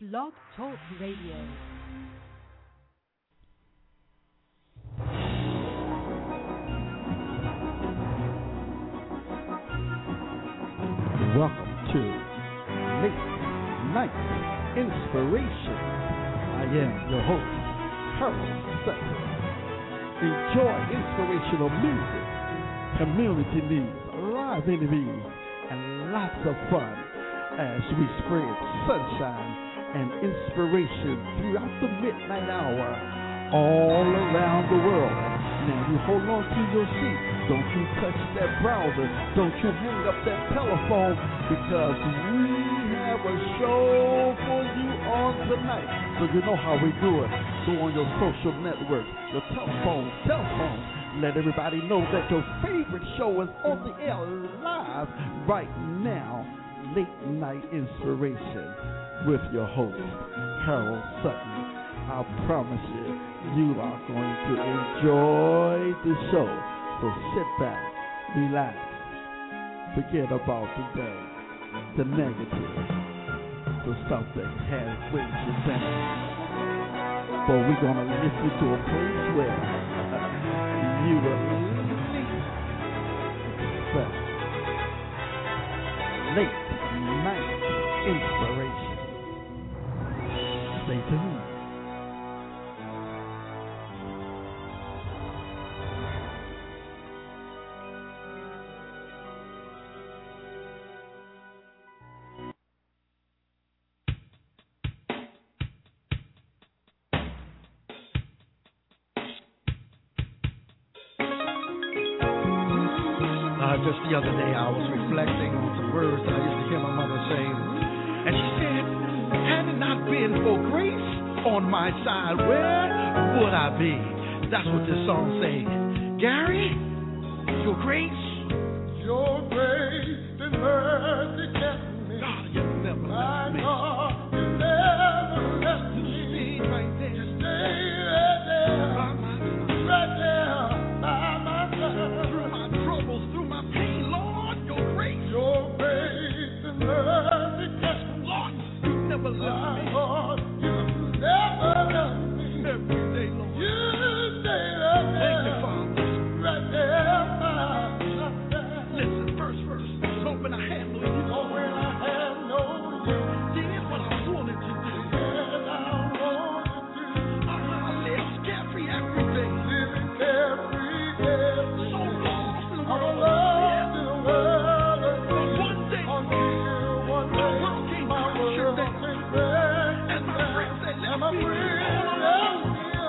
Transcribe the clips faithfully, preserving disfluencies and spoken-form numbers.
Blog Talk Radio. Welcome to Late Night Inspiration. I am your host, Harold Sutton. Enjoy inspirational music, community news, live interviews, and lots of fun as we spread sunshine and inspiration throughout the midnight hour all around the world. Now you hold on to your seat. Don't you touch that browser. Don't you hang up that telephone, because we have a show for you on tonight. So you know how we do it. Go on your social networks, your telephone, cell phone. Let everybody know that your favorite show is on the air live right now. Late Night Inspiration with your host, Harold Sutton. I promise you, you are going to enjoy the show. So sit back, relax, forget about the day, the negative, the stuff that has weighs you down. But we're going to lift you to a place where you will expect late night inspiration. Stay tuned. Uh, just the other day I was reflecting on some words that I used to hear my mother say. And she said, had it not been for grace on my side, where would I be? That's what this song says. Gary, your grace. Your grace and mercy kept me. God, you never My left me. God, you never left You me. stayed right there. You stayed right there. By my side. Right there by my side. Through my troubles, through my pain, Lord, your grace. Your grace and mercy kept me. Lord, you never left My me. God, you never left me. Every day, Lord. You stayed right there. Thank you, Father. Right there by my side. Listen, first verse. So when I had no you, Oh, when I had no you, did what I wanted to do. and I wanted to I lived carefree every day. living carefree, carefree. So lost in the I'm world. lost in the world. But one day, Until one my day, world came my crashing world down. came crashing And my down. friends, they And left my me friends all left alone. me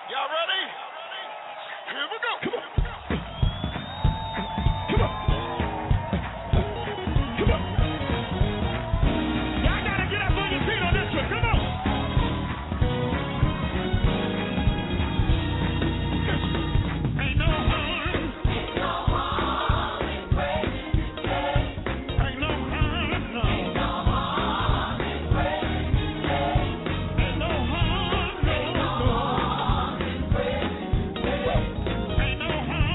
Y'all ready? Here we go. Come on. Come on. Come on. Y'all gotta get up on your feet on this one. Come on. Ain't no harm. Ain't no harm in praising His name. Ain't no harm, no. Ain't no harm in praising His name. Ain't no harm, no. Ain't no harm in praising His name. Ain't no harm.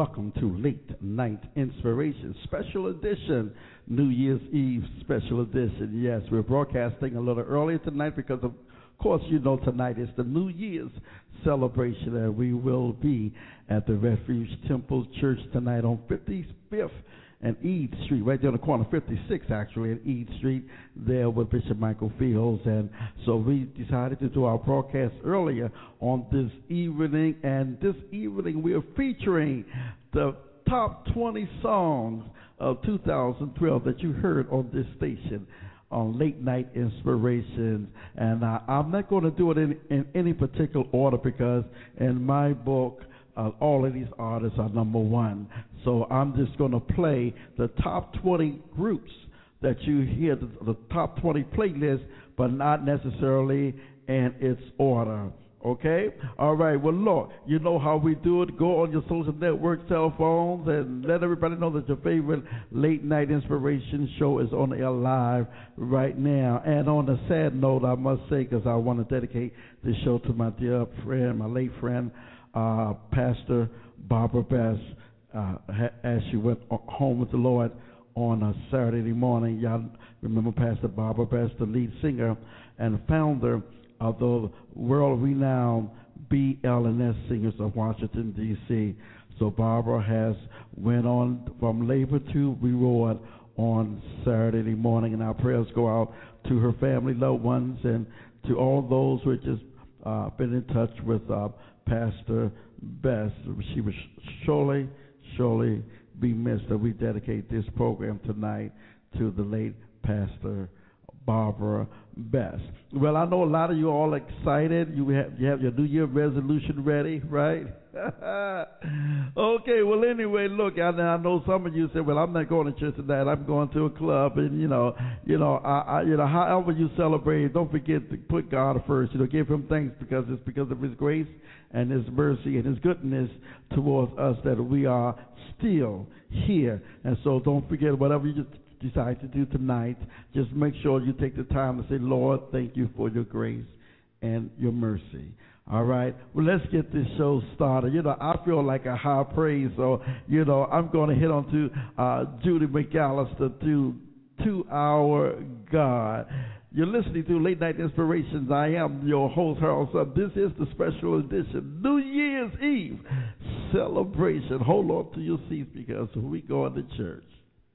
welcome to Late Night Inspiration Special Edition, New Year's Eve Special Edition. Yes, we're broadcasting a little earlier tonight because, of course, you know tonight is the New Year's celebration, and we will be at the Refuge Temple Church tonight on fifty-fifth and Eade Street, right there on the corner, fifty-six actually, and Eade Street, there with Bishop Michael Fields. And so we decided to do our broadcast earlier on this evening, and this evening we are featuring the top twenty songs of two thousand twelve that you heard on this station on Late Night Inspirations. And uh, I'm not going to do it in, in any particular order because in my book, Uh, all of these artists are number one. So I'm just going to play the top twenty groups that you hear, the, the top twenty playlists, but not necessarily in its order. Okay? All right. Well, look, you know how we do it. Go on your social network, cell phones, and let everybody know that your favorite Late Night Inspiration show is on the air live right now. And on a sad note, I must say, because I want to dedicate this show to my dear friend, my late friend, Uh, Pastor Barbara Bess, uh, ha- as she went home with the Lord on a Saturday morning. Y'all remember Pastor Barbara Bess, the lead singer and founder of the world-renowned B L and S Singers of Washington, D C So Barbara has went on from labor to reward on Saturday morning, and our prayers go out to her family, loved ones, and to all those who have just uh, been in touch with uh, Pastor Bess. She will surely, surely be missed. And we dedicate this program tonight to the late Pastor Barbara Bess. Well, I know a lot of you are all excited. You have you have your New Year resolution ready, right? Okay, well, anyway, look, I, I know some of you said, well, I'm not going to church tonight. I'm going to a club, and, you know, you know, I, I, you know, however you celebrate, don't forget to put God first. You know, give him thanks because it's because of his grace and his mercy and his goodness towards us that we are still here. And so don't forget, whatever you just decide to do tonight, just make sure you take the time to say, Lord, thank you for your grace and your mercy. All right, well, let's get this show started. You know, I feel like a high praise, so, you know, I'm going to hit on to uh, Judy McAllister to To Our God. You're listening to Late Night Inspirations. I am your host, Harold Sutton. This is the special edition, New Year's Eve celebration. Hold on to your seats because we going to church.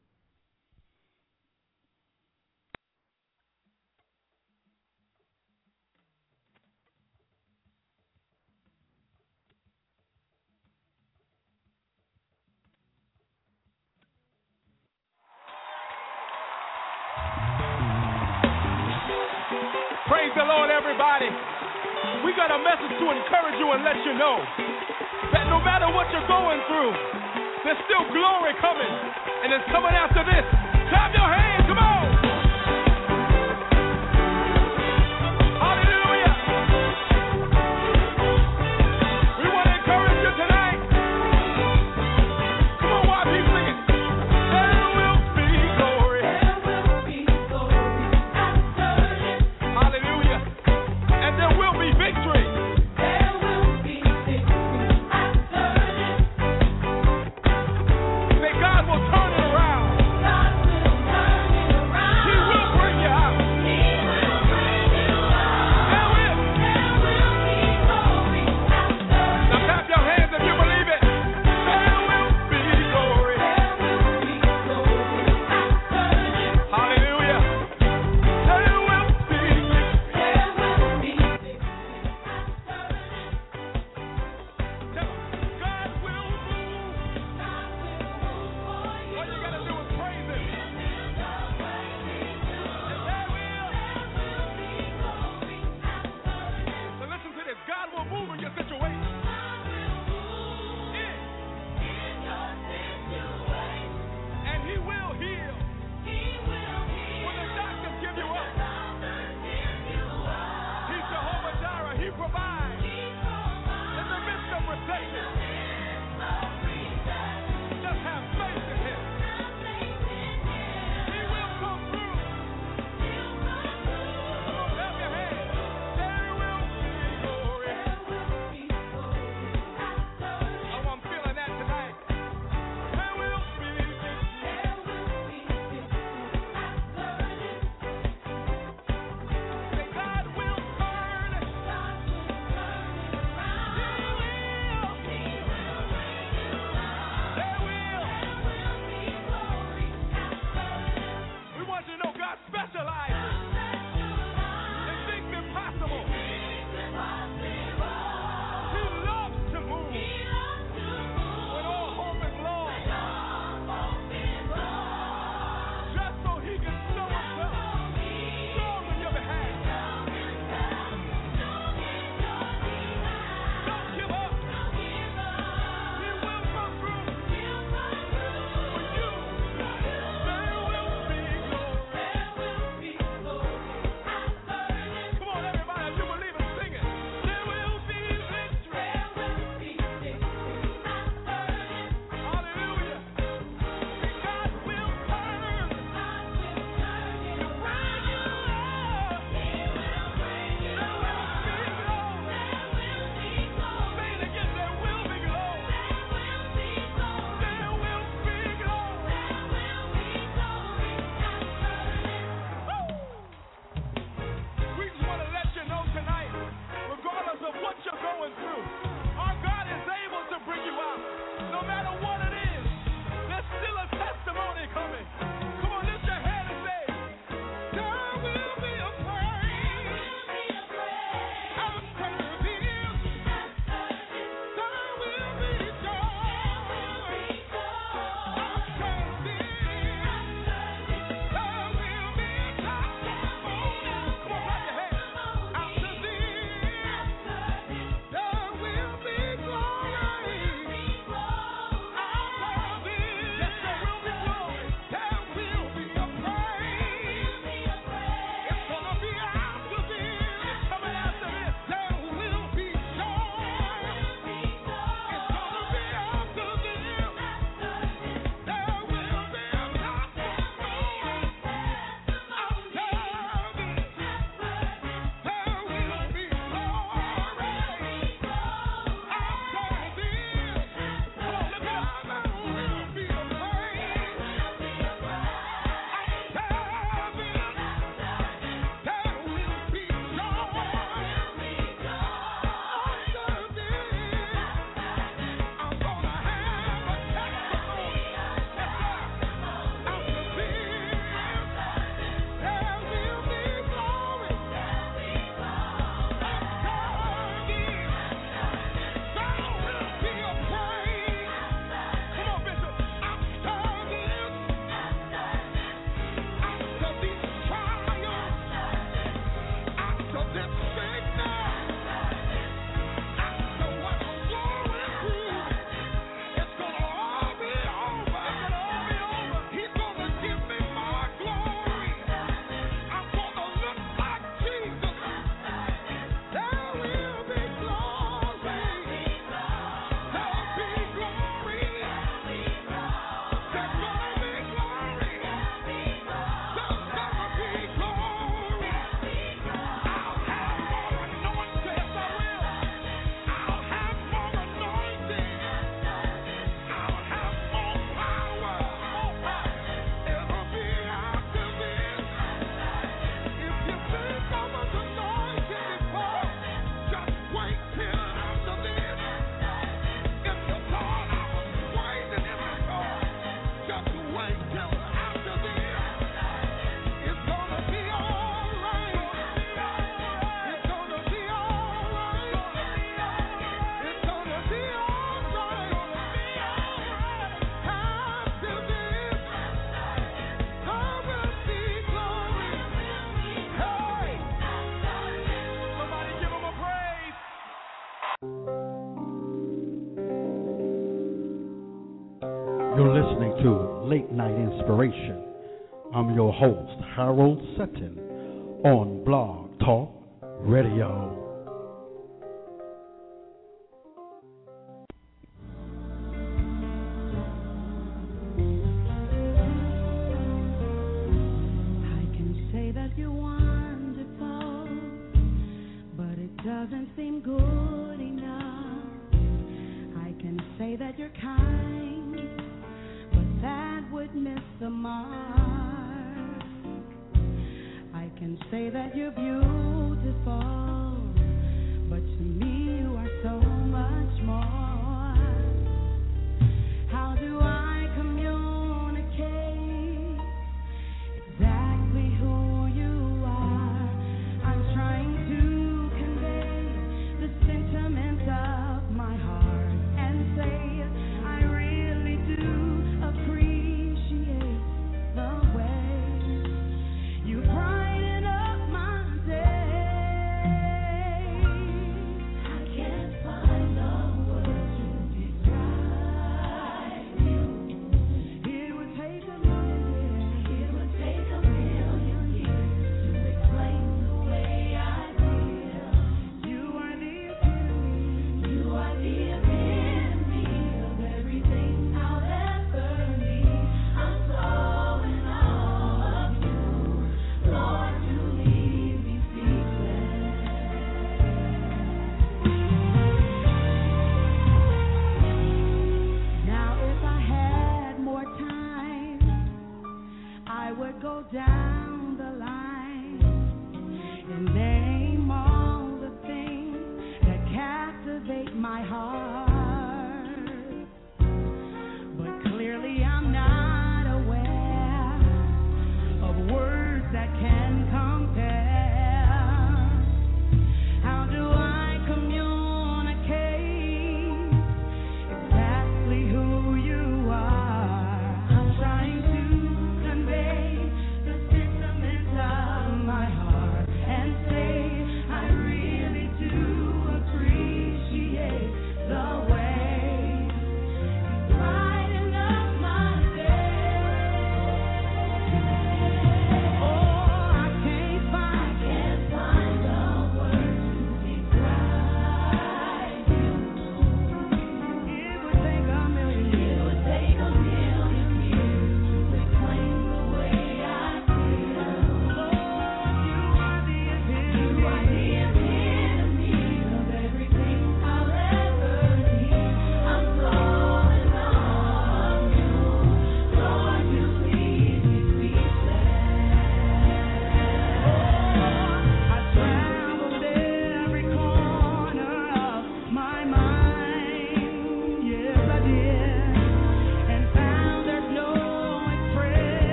Praise the Lord, everybody. We got a message to encourage you and let you know that no matter what you're going through, there's still glory coming, and it's coming after this. Clap your hands, come on. Hallelujah. We want to encourage you tonight. Come on, Y P, sing it. There will be glory. There will be glory after this. Hallelujah. And there will be victory. There will be victory after this. Say God will turn it around. God will turn it around. You're listening to Late Night Inspiration. I'm your host, Harold Sutton, on Blog Talk Radio. I can say that you're wonderful, but it doesn't seem good enough. I can say that you're kind, but that would miss the mark. I can say that you're beautiful, but to me you are so much more. How do I communicate exactly who you are? I'm trying to convey the sentiments of my heart and say I really do appreciate the way you brighten up my day.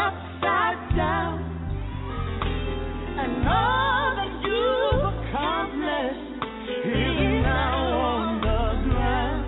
upside down, and all that you've accomplished is now on the ground.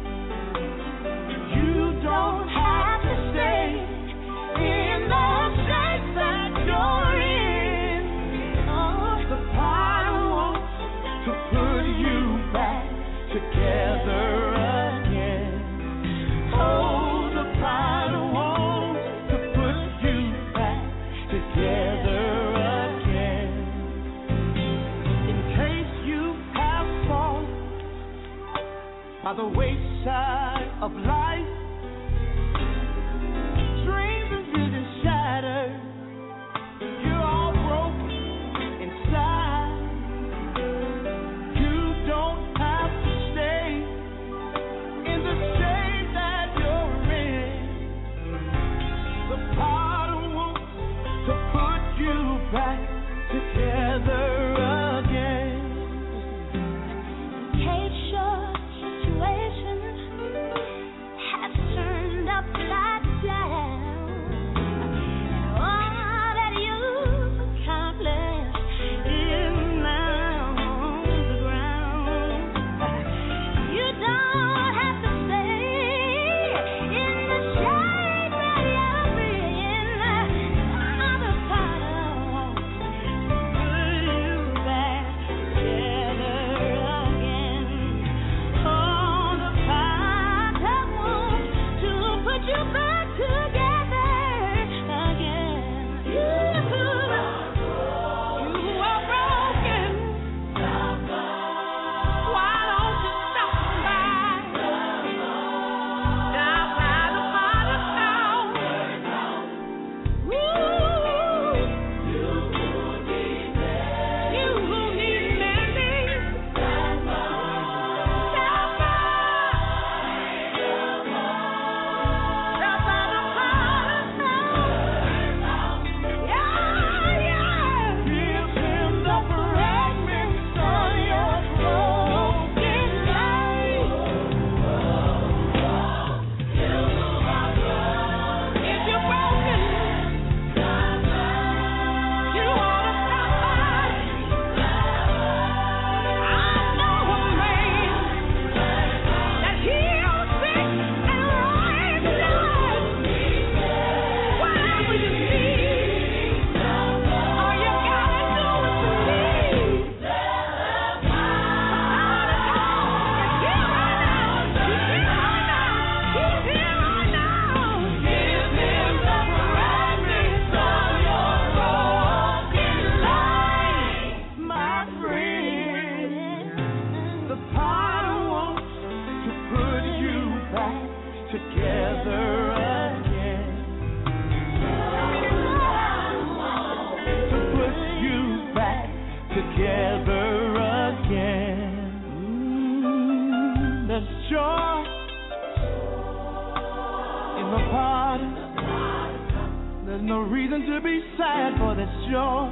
You don't have to stay in the shape that you're in. Oh, the potter wants to put you back together again. Oh, the potter wants to put you back together again. In case you have fallen by the wayside of life, dreams and visions shattered, you're all broken inside. You don't have to stay in the shape that you're in. The potter wants to put you back together again. In case your situation has turned upside down, all that you've accomplished is now on the ground. You don't have to stay in the shape that you're in. The potter wants to put you back together again. Oh, the potter wants to put you back together again. You, you are broken. Why don't you stop by? Down by the potter's house. Ooh, you who need mending, stop by. Stop by the potter's house. Yeah, yeah. Give him the fragments of your broken life. If you're broken, you ought to stop by. I know a man that heals sick and raised dead. Whatever you need, all you gotta do is believe. He's here right now. He's here right now. He's here right now. Give him the fragments of your broken life, my friend. The potter wants to put you back together again. To put you back together again. Mm, there's joy in the potter. There's no reason to be sad, for there's joy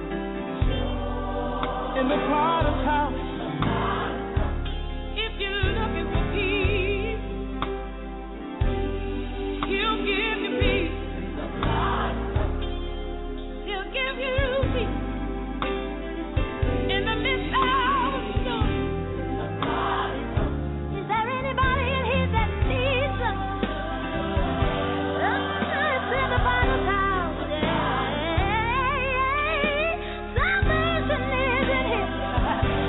in the potter's house. If you're looking for peace, he'll give you peace. He'll give you peace in the midst of the storm. Is there anybody in here that needs us? It's in the potter's house. Yeah. Salvation is in here.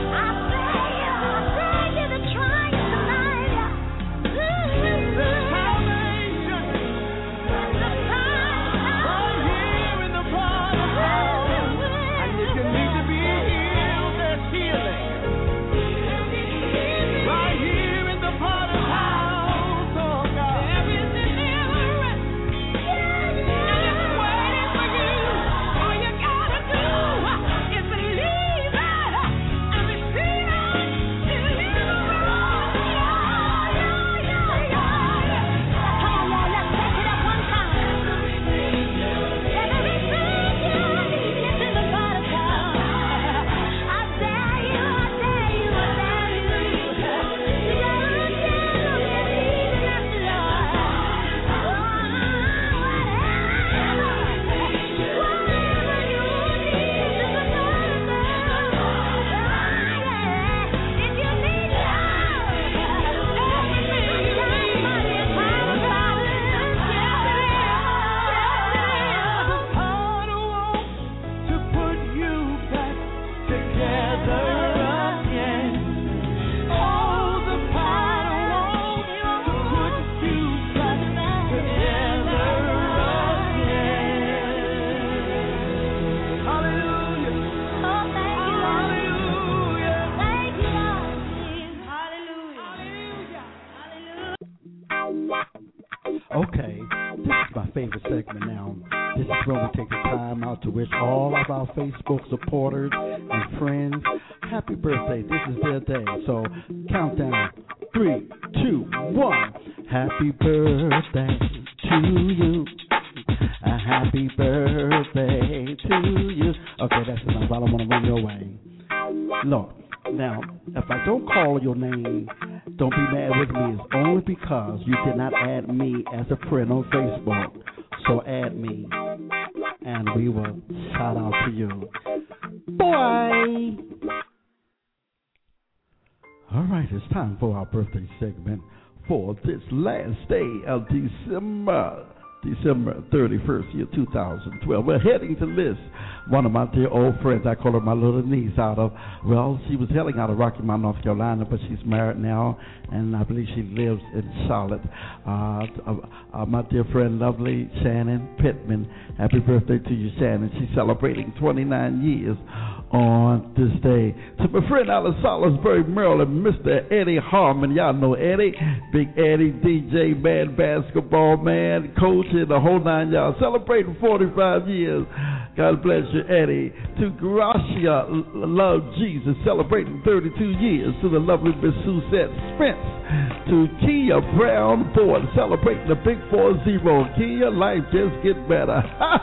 countdown. This is when we take the time out to wish all of our Facebook supporters and friends happy birthday. This is their day. So countdown. Three, two, one. Happy birthday to you. A happy birthday to you. Okay, that's enough. I don't want to run your way. Look, now, if I don't call your name, don't be mad with me. It's only because you did not add me as a friend on Facebook. So add me, and we will shout out to you. Bye. All right, it's time for our birthday segment for this last day of December. December thirty-first, year two thousand twelve. We're heading to Liz, one of my dear old friends. I call her my little niece out of, well, she was hailing out of Rocky Mount, North Carolina, but she's married now, and I believe she lives in Charlotte. Uh, uh, my dear friend, lovely Shannon Pittman. Happy birthday to you, Shannon. She's celebrating twenty-nine years on this day. To my friend out of Salisbury, Maryland, Mister Eddie Harmon. Y'all know Eddie, Big Eddie, D J, man, basketball man, coach, and the whole nine y'all. Celebrating forty-five years. God bless you, Eddie. To Gracia, Love Jesus, celebrating thirty-two years. To the lovely Miss Suzette Spence. To Kia Brown Ford, celebrating the big four zero. Kia, life just get better.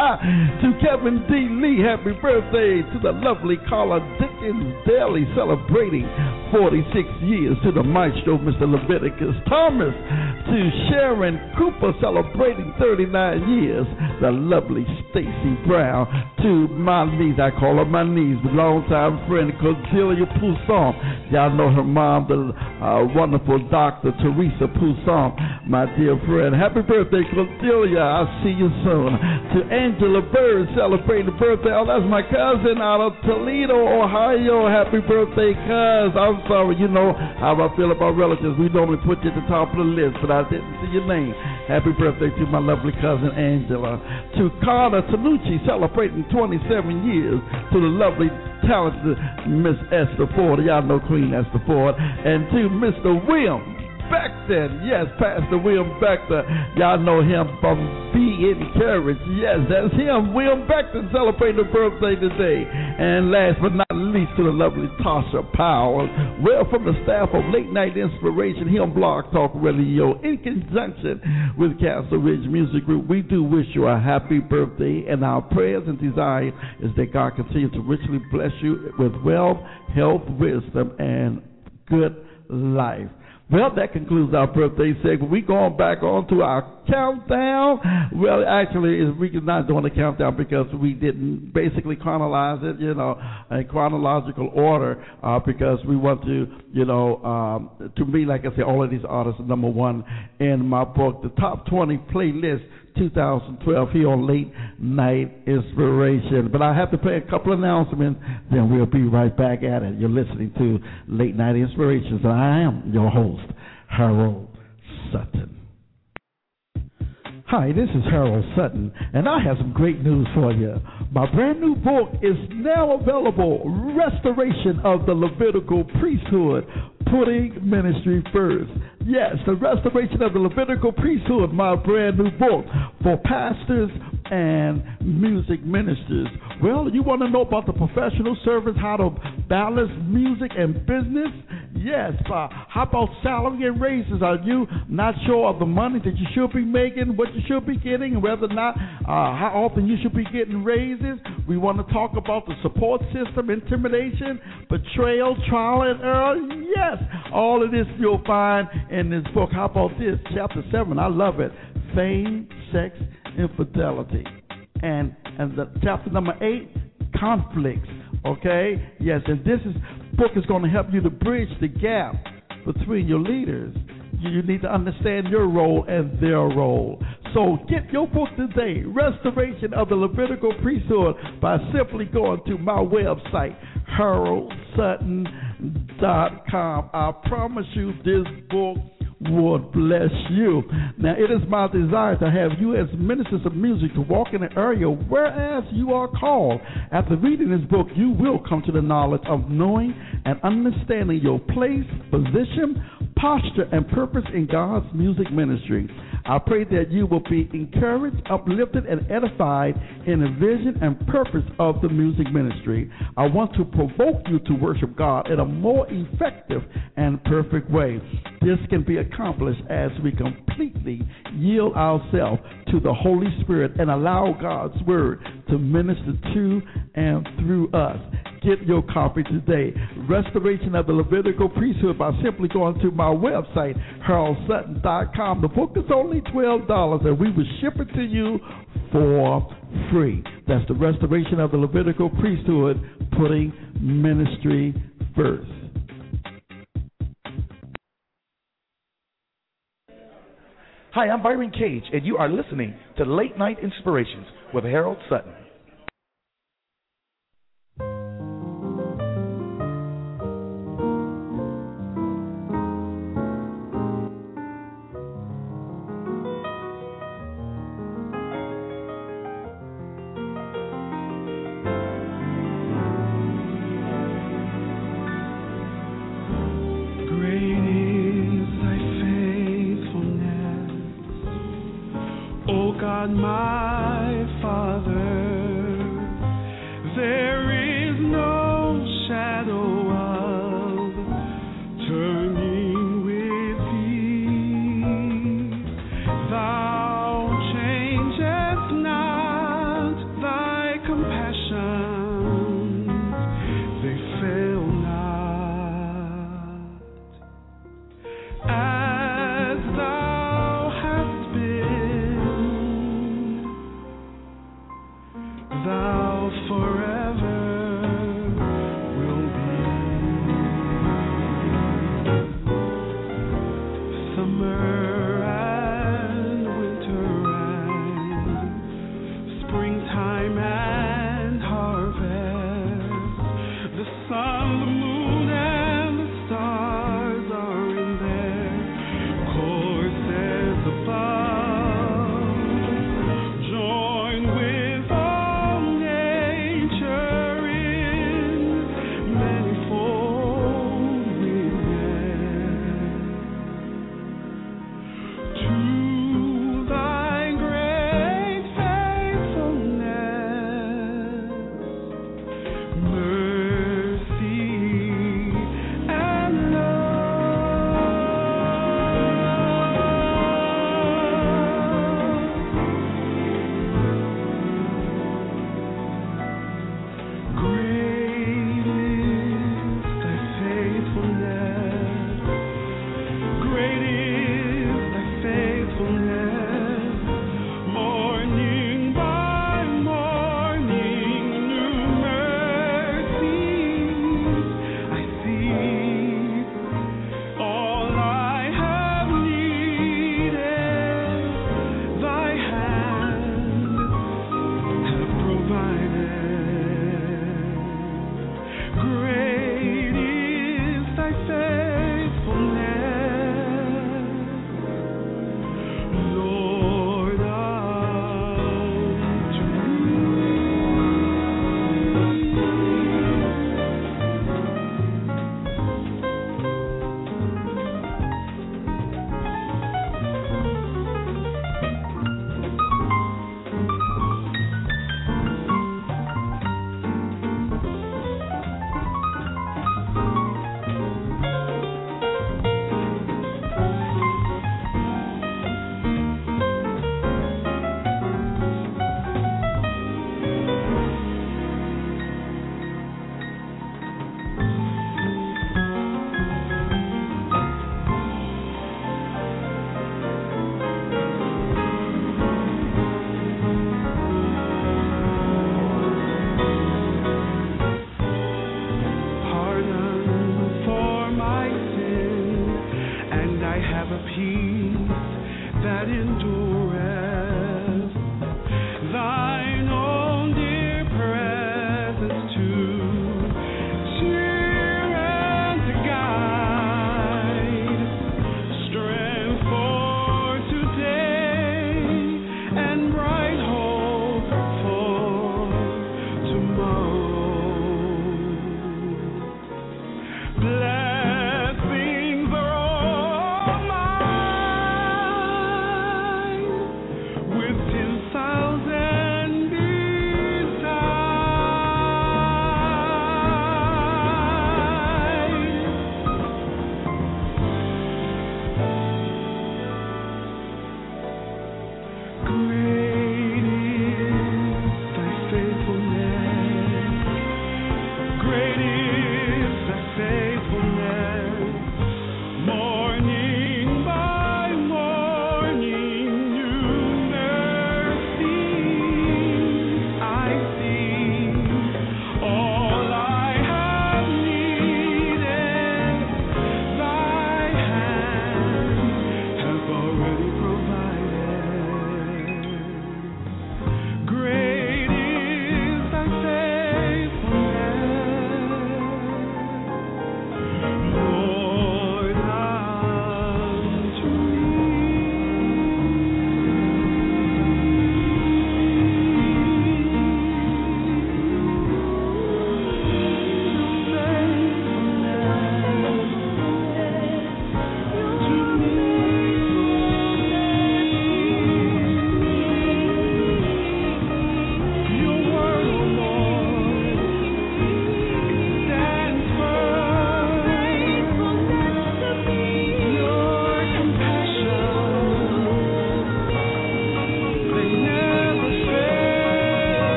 To Kevin D. Lee, happy birthday. To the lovely Carla Dickens Daly, celebrating forty-six years. To the maestro, Mister Leviticus Thomas. To Sharon Cooper, celebrating thirty-nine years. The lovely Stacy Brown. To my niece, I call her my niece, longtime friend Cordelia Pousson. Y'all know her mom, the uh, wonderful Doctor Teresa Pousson, my dear friend. Happy birthday, Cordelia. I'll see you soon. To Angela Bird, celebrating birthday. Oh, that's my cousin out of Toledo, Ohio. Happy birthday, cuz. I'm sorry, you know how I feel about relatives. We normally put you at the top of the list, but I didn't see your name. Happy birthday to my lovely cousin, Angela. To Carter Tanucci, celebrating twenty-seven years. To the lovely, talented Miss Esther Ford. Y'all know Queen Esther Ford. And to Mister William Beckton. Yes, Pastor William Beckton. Y'all know him from Be Encouraged. Yes, that's him. William Beckton celebrating a birthday today. And last but not least, to the lovely Tasha Powell. Well, from the staff of Late Night Inspiration, Him Blog Talk Radio, in conjunction with Castle Ridge Music Group, we do wish you a happy birthday. And our prayers and desire is that God continue to richly bless you with wealth, health, wisdom, and good life. Well, that concludes our birthday segment. We're going back on to our countdown. Well, actually, we're not doing a countdown because we didn't basically chronologize it, you know, in chronological order, uh, because we want to, you know, um, to me, like I said, all of these artists are number one in my book, the top twenty playlist two thousand twelve here on Late Night Inspiration. But I have to play a couple of announcements, then we'll be right back at it. You're listening to Late Night Inspirations, and I am your host, Harold Sutton. Hi, this is Harold Sutton, and I have some great news for you. My brand new book is now available, Restoration of the Levitical Priesthood, Putting Ministry First. Yes, the Restoration of the Levitical Priesthood, my brand new book for pastors and music ministers. Well, you want to know about the professional service, how to balance music and business? Yes. Uh, how about salary and raises? Are you not sure of the money that you should be making, what you should be getting, and whether or not, uh, how often you should be getting raises? We want to talk about the support system, intimidation, betrayal, trial and error. Yes, all of this you'll find in this book. How about this? Chapter seven, I love it. Fame, sex, infidelity. And and the chapter number eight, conflicts. Okay? Yes, and this is book is going to help you to bridge the gap between your leaders. You, you need to understand your role and their role. So get your book today, Restoration of the Levitical Priesthood, by simply going to my website, harold sutton dot com. I promise you this book would bless you. Now, it is my desire to have you as ministers of music to walk in an area whereas you are called. After reading this book, you will come to the knowledge of knowing and understanding your place, position, posture, and purpose in God's music ministry. I pray that you will be encouraged, uplifted, and edified in the vision and purpose of the music ministry. I want to provoke you to worship God in a more effective and perfect way. This can be accomplished as we completely yield ourselves to the Holy Spirit and allow God's Word to minister to and through us. Get your copy today. Restoration of the Levitical Priesthood by simply going to my website, harold sutton dot com. The book is only twelve dollars and we will ship it to you for free. That's the Restoration of the Levitical Priesthood, putting ministry first. Hi, I'm Byron Cage, and you are listening to Late Night Inspirations with Harold Sutton. My Father, there is no shadow of turning with thee. Thou changest not, thy compassions, they fail not. As thou hast been, thou forever will be. Summer and winter and springtime and harvest, the sun, the moon, and the stars are in their courses above. Join with all nature in manifold rhythms to thy great faithfulness.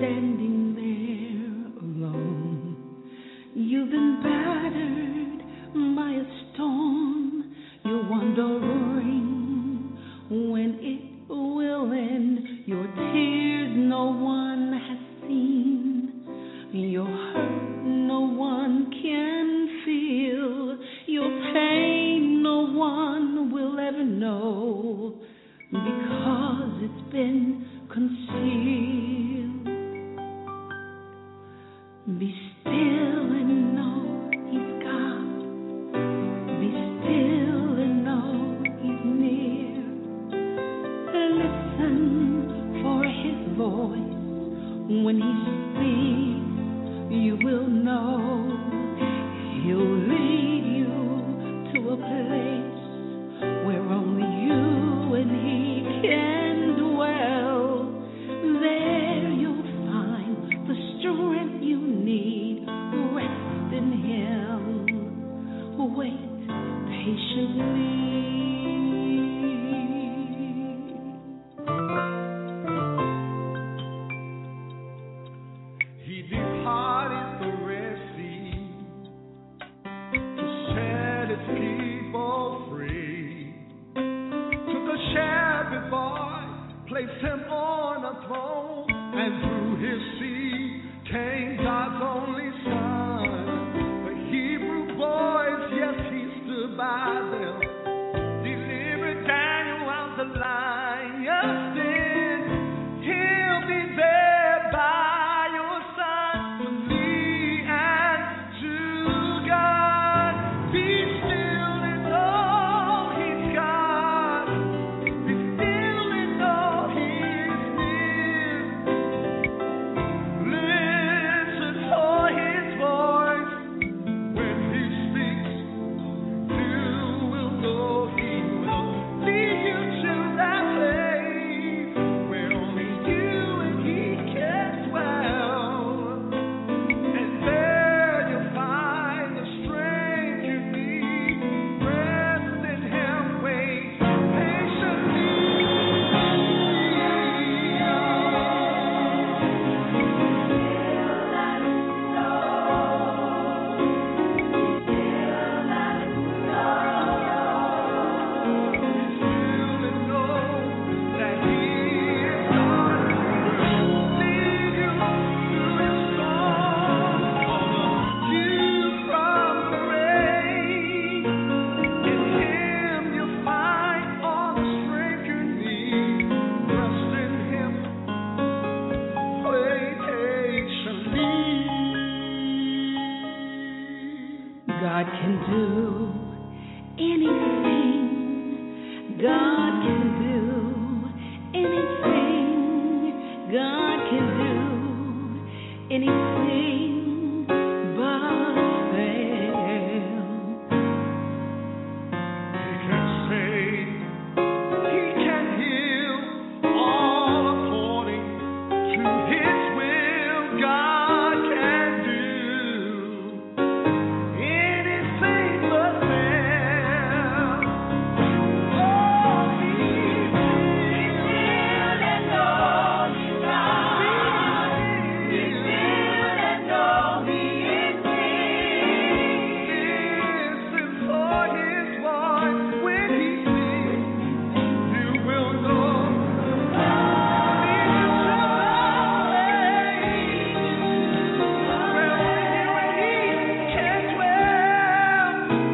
standing there alone. You've been battered by a storm. You're wondering when it will end. Your tears no one has seen. Your hurt no one can feel. Your pain no one will ever know, because it's been concealed. Be still and know He's God. Be still and know He's near. Listen for His voice. When He speaks, you will know. He'll lead you to a place where only you and He can dwell. There you'll find the strength you need. Rest in Him. Wait patiently. He departed the Red Sea to set His people free. Took a shepherd boy, placed him on a throne, and through his seed came God's only Son. The Hebrew boys, yes, He stood by them, delivered Daniel out the lion's den. He'll be there by your side to lead and to guide. Be still and know He's God. Be still and know He's near. Listen for His voice. When He speaks, you will know He will lead you to that place where only you and He can dwell. And there you'll find the strength you need. Rest in Him, wait patiently. Still and know that He is God. Lead you through His storm, you from the rain. In Him you'll find all the strength you need. Rest in Him, wait patiently. God can do anything. God can do anything. God can do anything but fail. He can save, He can heal, all according to His will. God can do anything but fail. Oh, Be still and know He's God. Be still and know He is near. Listen for His voice. When He speaks, you will know. Lead you to the place where only you and He can dwell.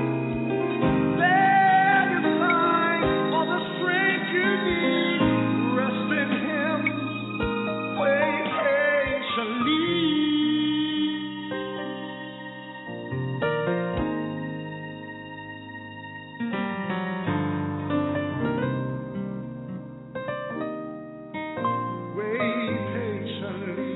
There you find all the strength you need. Rest in Him, wait patiently. Wait patiently.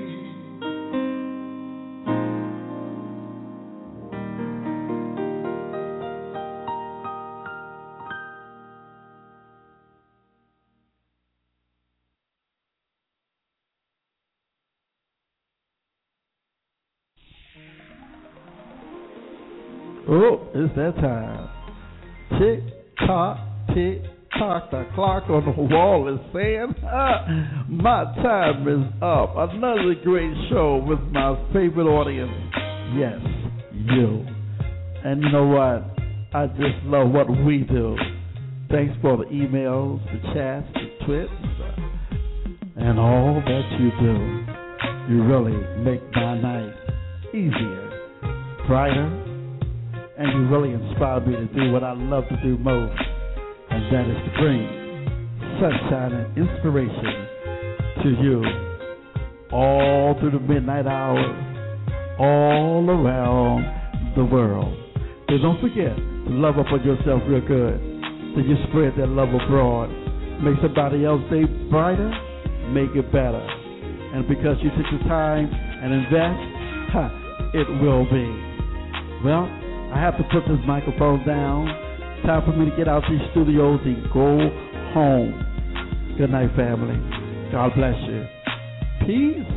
Oh, it's that time. Tick tock, tick clock, the clock on the wall is saying, ah, my time is up. Another great show with my favorite audience. Yes, you. And you know what? I just love what we do. Thanks for the emails, the chats, the tweets, and all that you do. You really make my night easier, brighter, and you really inspire me to do what I love to do most, and that is to bring sunshine and inspiration to you all through the midnight hours, all around the world. So don't forget to love up on yourself real good. So you spread that love abroad. Make somebody else's day brighter, make it better. And because you took the time and invest, ha, it will be. Well, I have to put this microphone down. Time for me to get out these studios and go home. Good night, family. God bless you. Peace.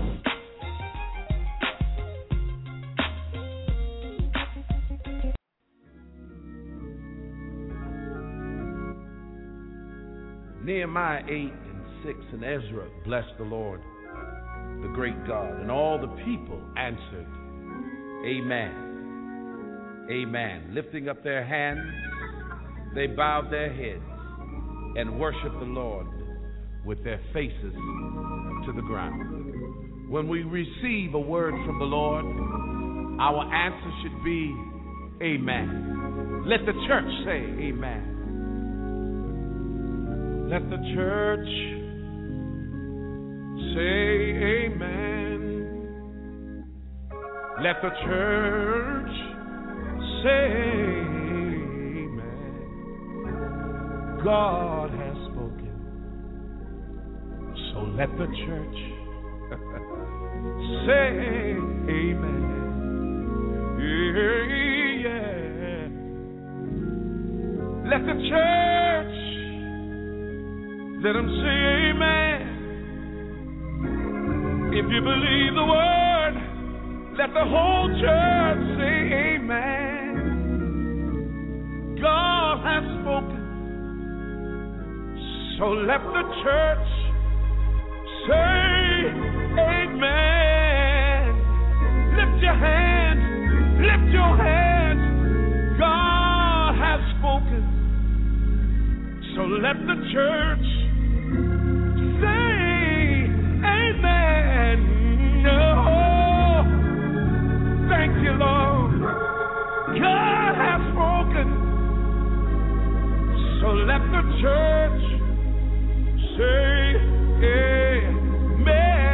Nehemiah eight and six and Ezra blessed the Lord, the great God, and all the people answered, Amen. Amen. Lifting up their hands, they bowed their heads and worshiped the Lord with their faces to the ground. When we receive a word from the Lord, our answer should be, Amen. Let the church say, Amen. Let the church say, Amen. Let the church say, Amen. God has spoken, so let the church say, Amen. Yeah. Let the church, let them say, Amen. If you believe the word, let the whole church say, Amen. God has spoken, so let the church say, Amen. Lift your hands, lift your hands. God has spoken, so let the church say, Amen. Oh, thank you, Lord. God has spoken, so let the church say, Amen.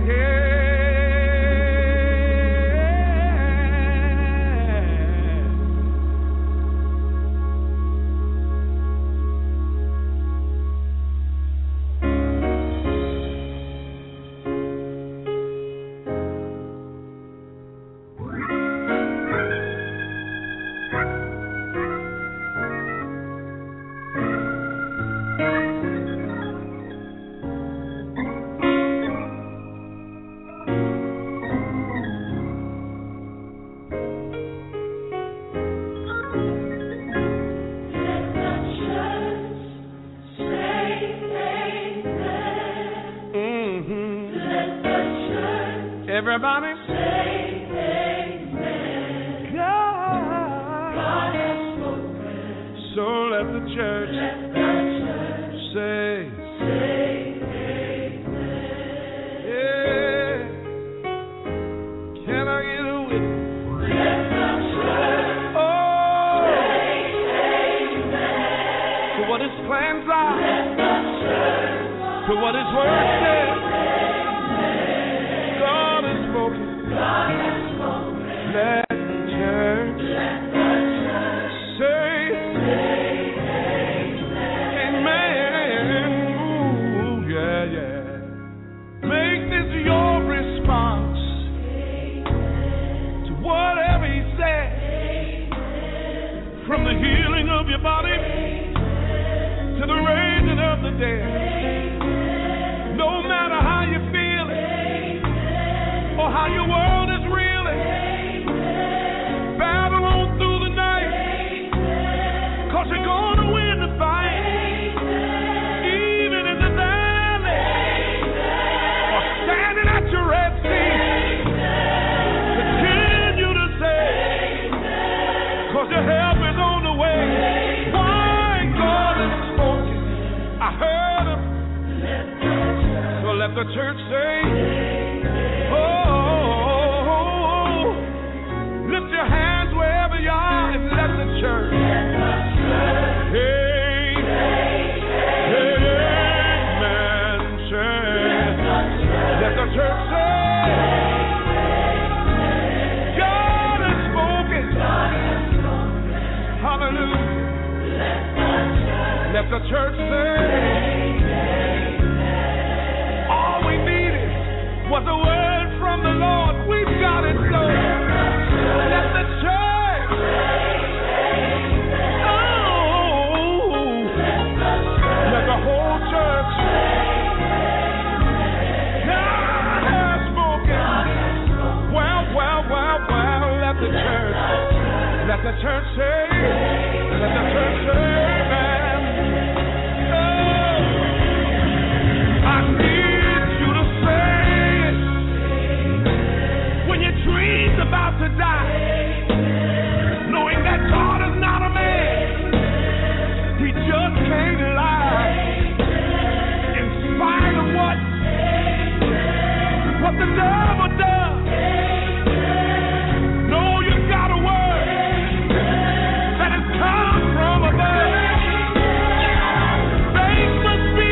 Everybody say amen. God, God has spoken, so let the church, let the church say, say amen. Yeah. Can I get a witness? Let the church, oh, say amen. To what his plans are, let the church, to what his word says. God has spoken. Let the church, let the church say, say amen. Amen. Ooh, yeah, yeah. Make this your response, amen, to whatever he said. Amen. From the healing of your body, amen, to the raising of the dead. Amen. No matter how you feel it, amen, or how your world is reeling, amen, battle on through the night, amen, cause you're gonna win the fight. Amen. the church say, oh, lift your hands wherever you are and let the church. Hey, amen, say. Let the church say, God has spoken. Hallelujah. Let the church say, all we needed was a word from the Lord. We've got it, so let the church, oh, let the whole church, God has spoken. Well, well, well, well, let the church, let the church say, let the church say, man. I need you to say it when your dream's about to die, knowing that God is not a man, He just can't lie. In spite of what, what the devil does, know you got a word that has come from above. Faith must be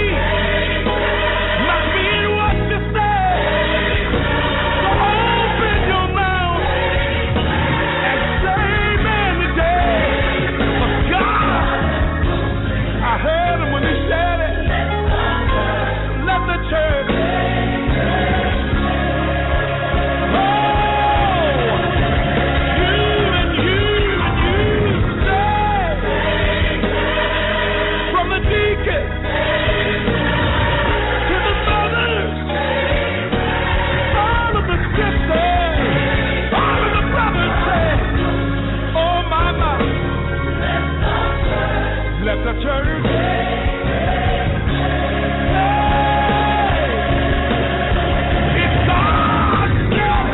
the church. It's God's will.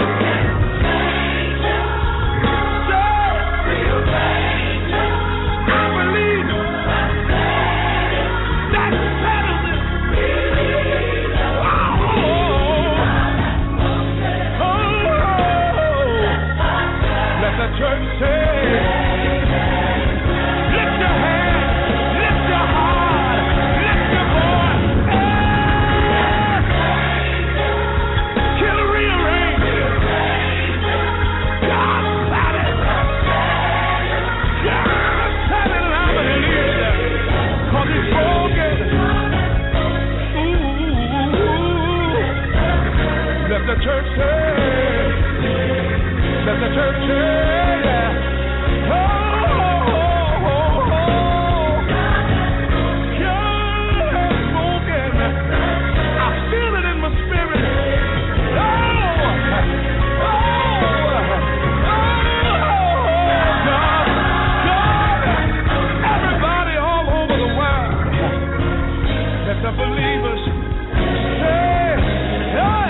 I believe that settles it. Oh, oh, let the church say, lift your hands. Let the church say, let the church say, yeah. Oh, oh, oh, oh. God has spoken. I feel it in my spirit. Oh, oh, oh, God, God, everybody all over the world, let the believers say, hey.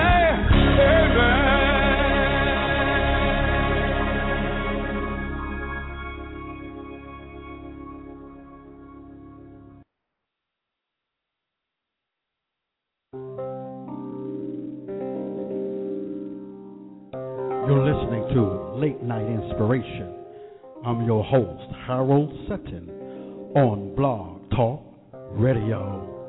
You're listening to Late Night Inspiration. I'm your host, Harold Sutton, on Blog Talk Radio.